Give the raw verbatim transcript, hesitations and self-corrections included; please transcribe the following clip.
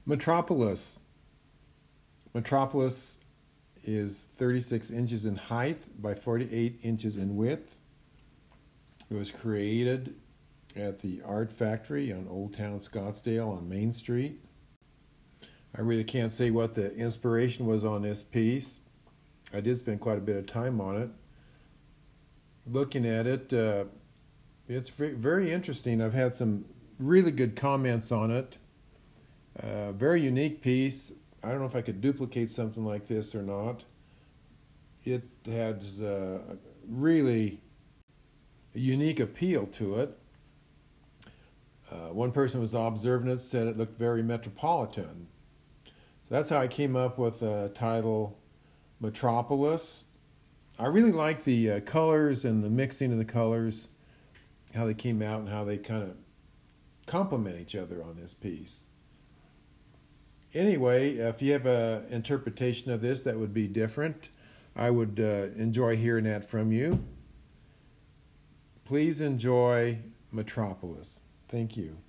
Metropolis. Metropolis is thirty-six inches in height by forty-eight inches in width. It was created at the Art Factory on Old Town Scottsdale on Main Street. I really can't say what the inspiration was on this piece. I did spend quite a bit of time on it. Looking at it, uh, it's very interesting. I've had some really good comments on it. Uh, very unique piece. I don't know if I could duplicate something like this or not. It has uh, really a unique appeal to it. Uh, one person was observing it, said it looked very metropolitan. So that's how I came up with the title Metropolis. I really like the uh, colors and the mixing of the colors, how they came out and how they kind of complement each other on this piece. Anyway, if you have an interpretation of this that would be different, I would uh, enjoy hearing that from you. Please enjoy Metropolis. Thank you.